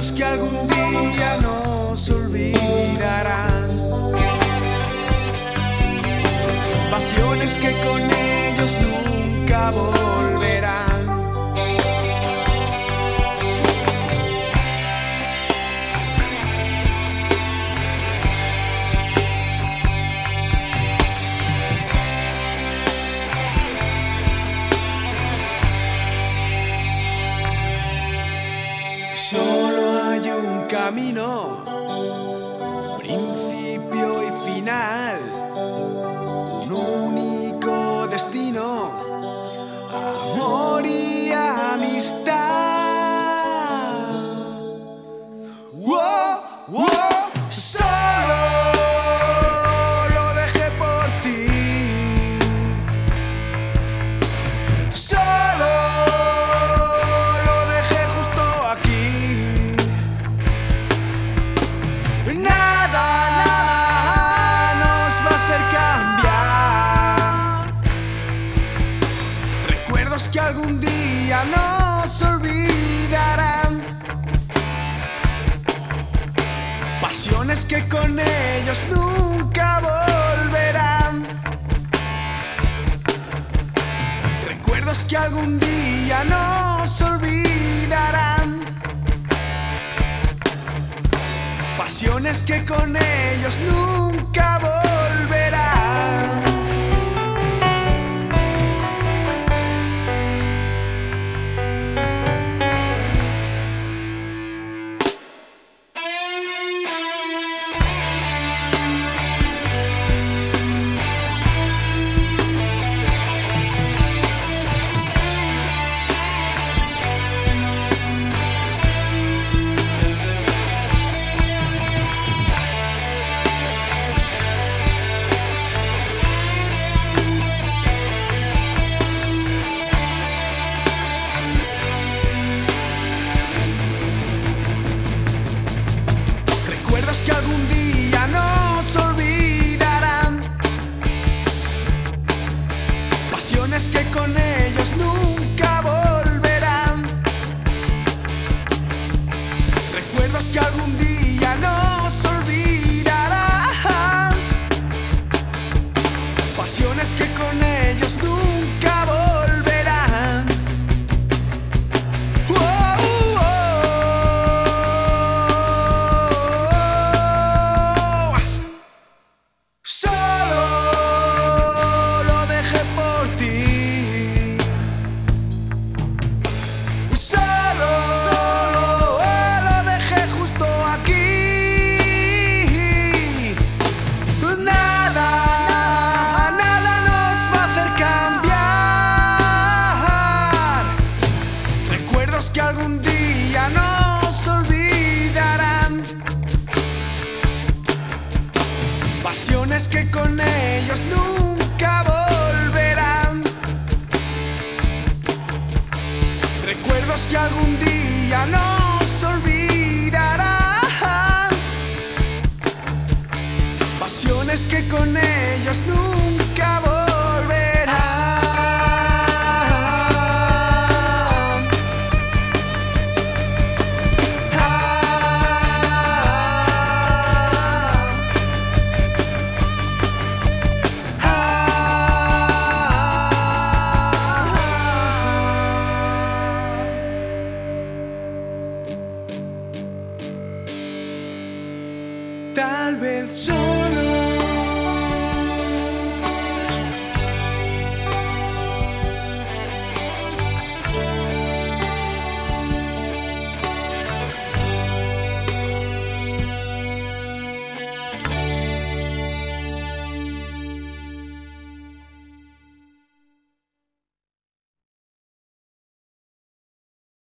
Recuerdos que algún día nos olvidarán, pasiones que con ellos nunca volverán. Solo hay un camino, principio y final, un único destino, amor y amistad. Wow, wow, solo lo dejé por ti. Solo lo dejé justo aquí. Nada nos va a hacer cambiar. Recuerdos que algún día nos olvidarán, pasiones que con ellos nunca volverán. Recuerdos que algún día nos olvidarán, pasiones que con ellos nunca volverán. Recuerdos que algún día nos olvidarán, pasiones que con ellos nunca volverán. Recuerdos que algún día nos olvidarán, pasiones que con ellos nunca volverán. Solo lo dejé por ti. Solo lo dejé justo aquí. Nada nos va a hacer cambiar. Recuerdos que algún día nos olvidarán, pasiones que con ellos nunca volverán. Recuerdos que algún día nos olvidarán, pasiones que con ellos nunca volverán. Tal vez solo